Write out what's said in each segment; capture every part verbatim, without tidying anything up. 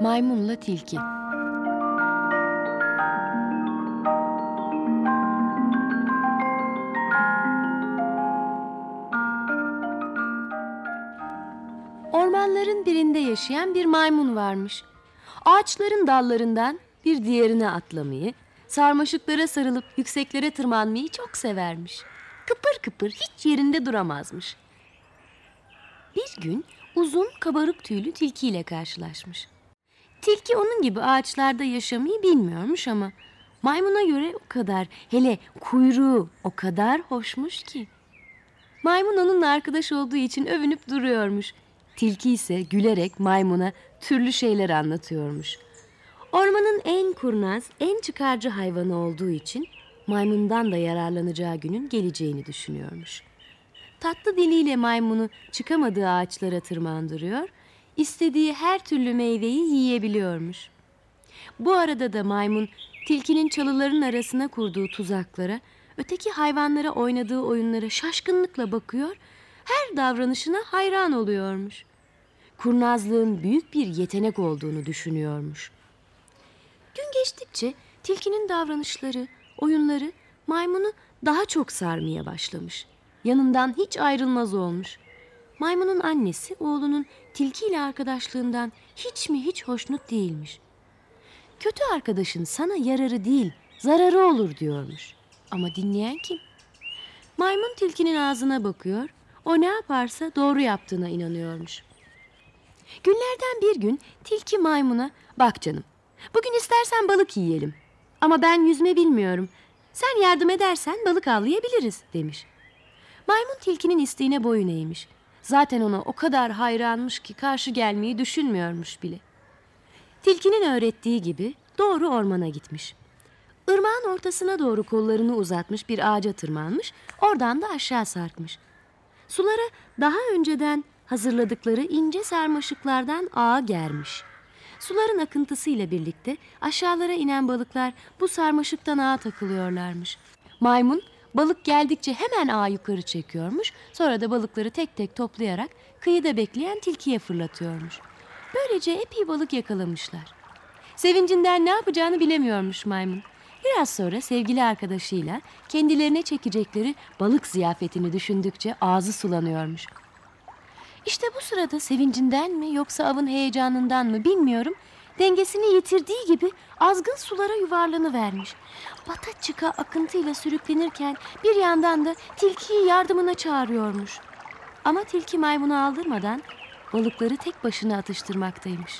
Maymunla Tilki. Ormanların birinde yaşayan bir maymun varmış. Ağaçların dallarından bir diğerine atlamayı, sarmaşıklara sarılıp yükseklere tırmanmayı çok severmiş. Kıpır kıpır hiç yerinde duramazmış. Bir gün uzun kabarık tüylü tilkiyle karşılaşmış. Tilki onun gibi ağaçlarda yaşamayı bilmiyormuş ama maymuna göre o kadar, hele kuyruğu o kadar hoşmuş ki. Maymun onunla arkadaş olduğu için övünüp duruyormuş. Tilki ise gülerek maymuna türlü şeyler anlatıyormuş. Ormanın en kurnaz, en çıkarcı hayvanı olduğu için maymundan da yararlanacağı günün geleceğini düşünüyormuş. Tatlı diliyle maymunu çıkamadığı ağaçlara tırmandırıyor, istediği her türlü meyveyi yiyebiliyormuş. Bu arada da maymun tilkinin çalıların arasına kurduğu tuzaklara, öteki hayvanlara oynadığı oyunlara şaşkınlıkla bakıyor, her davranışına hayran oluyormuş. Kurnazlığın büyük bir yetenek olduğunu düşünüyormuş. Gün geçtikçe tilkinin davranışları, oyunları maymunu daha çok sarmaya başlamış. Yanından hiç ayrılmaz olmuş. Maymunun annesi oğlunun tilkiyle arkadaşlığından hiç mi hiç hoşnut değilmiş. Kötü arkadaşın sana yararı değil, zararı olur diyormuş. Ama dinleyen kim? Maymun tilkinin ağzına bakıyor, o ne yaparsa doğru yaptığına inanıyormuş. Günlerden bir gün tilki maymuna, "Bak canım, bugün istersen balık yiyelim. Ama ben yüzme bilmiyorum. Sen yardım edersen balık avlayabiliriz," demiş. Maymun tilkinin isteğine boyun eğmiş. Zaten ona o kadar hayranmış ki karşı gelmeyi düşünmüyormuş bile. Tilkinin öğrettiği gibi doğru ormana gitmiş. Irmağın ortasına doğru kollarını uzatmış bir ağaca tırmanmış, oradan da aşağı sarkmış. Sulara daha önceden hazırladıkları ince sarmaşıklardan ağa germiş. Suların akıntısıyla birlikte aşağılara inen balıklar bu sarmaşıktan ağa takılıyorlarmış. Maymun balık geldikçe hemen ağı yukarı çekiyormuş, sonra da balıkları tek tek toplayarak kıyıda bekleyen tilkiye fırlatıyormuş. Böylece epey balık yakalamışlar. Sevincinden ne yapacağını bilemiyormuş maymun. Biraz sonra sevgili arkadaşıyla kendilerine çekecekleri balık ziyafetini düşündükçe ağzı sulanıyormuş. İşte bu sırada sevincinden mi yoksa avın heyecanından mı bilmiyorum, dengesini yitirdiği gibi azgın sulara yuvarlanıvermiş. Bata çıka akıntıyla sürüklenirken bir yandan da tilkiyi yardımına çağırıyormuş. Ama tilki maymunu aldırmadan balıkları tek başına atıştırmaktaymış.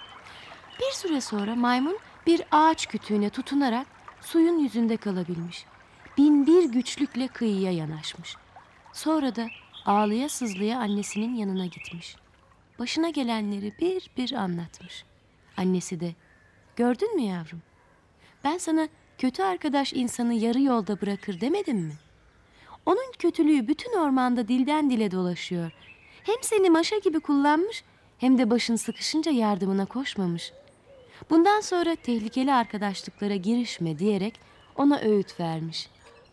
Bir süre sonra maymun bir ağaç kütüğüne tutunarak suyun yüzünde kalabilmiş. Bin bir güçlükle kıyıya yanaşmış. Sonra da ağlaya sızlaya annesinin yanına gitmiş. Başına gelenleri bir bir anlatmış. Annesi de, "Gördün mü yavrum? Ben sana kötü arkadaş insanı yarı yolda bırakır demedim mi? Onun kötülüğü bütün ormanda dilden dile dolaşıyor. Hem seni maşa gibi kullanmış hem de başın sıkışınca yardımına koşmamış. Bundan sonra tehlikeli arkadaşlıklara girişme," diyerek ona öğüt vermiş.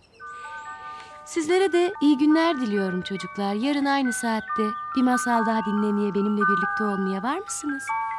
Sizlere de iyi günler diliyorum çocuklar. Yarın aynı saatte bir masal daha dinlemeye, benimle birlikte olmaya var mısınız?